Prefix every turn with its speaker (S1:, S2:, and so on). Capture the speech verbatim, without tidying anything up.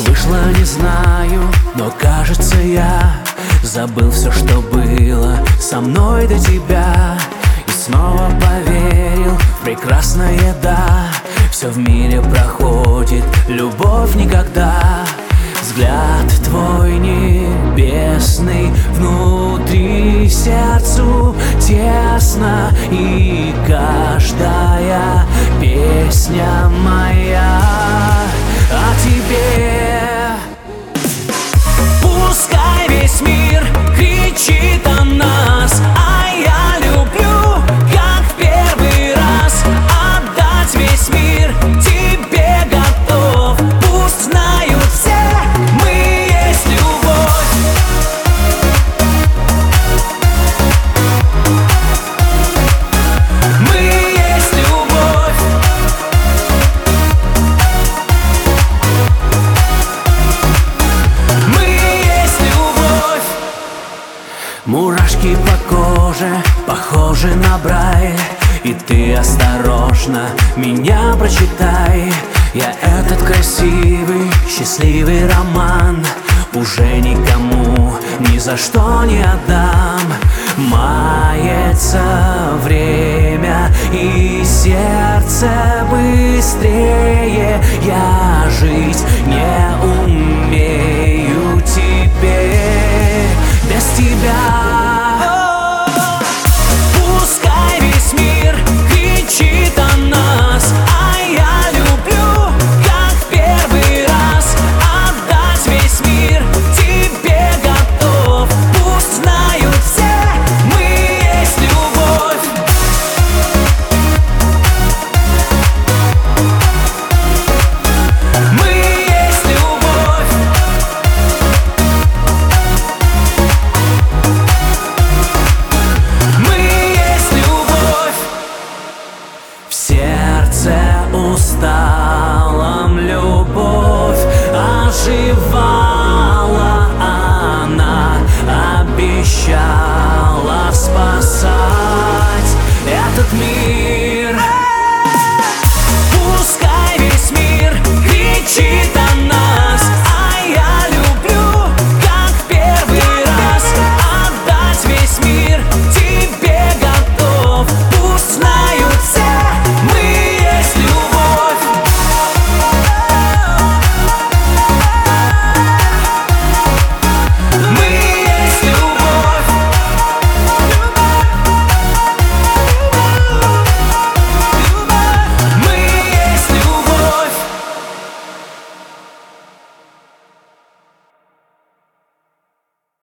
S1: вышло, не знаю, но кажется, я забыл все, что было со мной до тебя. И снова поверил в прекрасное «да». Все в мире проходит, любовь никогда. Взгляд твой небесный, внутри сердцу тесно, и каждая песня моя о тебе. Пускай весь мир кричит о нас, а я люблю, как в первый раз, отдать весь мир тебе готов. Пусть знают все, мы есть любовь. Мы есть любовь. Мы есть любовь. Мурашки по коже, похожи на Брайль, и ты осторожно меня прочитай. Я этот красивый, счастливый роман уже никому ни за что не отдам. Мается время, и сердце быстрее. Я жить не умею теперь без тебя.